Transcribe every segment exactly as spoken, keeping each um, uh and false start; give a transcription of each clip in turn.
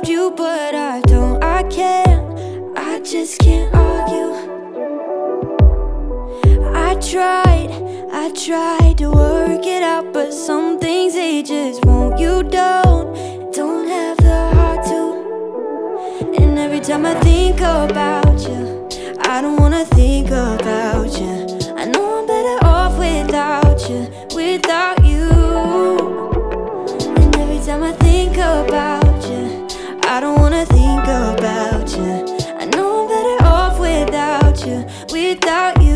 loved you, but I don't, I can't, I just can't argue. I tried, I tried to work it out, but some things they just won't. You don't, don't have the heart to. And every time I think about you, I don't wanna think about you. I know I'm better off without you, without you. And every time I think about you, I don't wanna think about you. I know I'm better off without you, without you.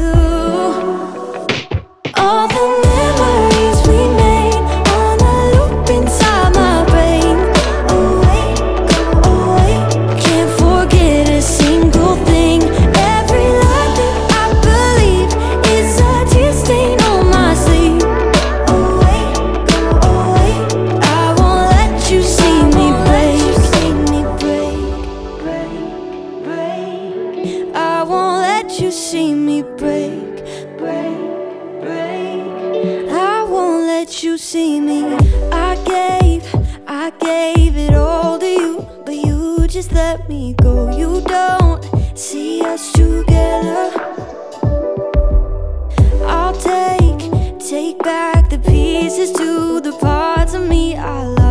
All the memories we made on a loop inside my brain. Away, go away, can't forget a single thing. Every lie that I believe is a tear stain on my sleeve. Away, go away, I won't let you see me break. I won't let you see me break, break, break. I won't let you see me. I gave, I gave it all to you, but you just let me go. You don't see us together. I'll take, take back the pieces to the parts of me I love.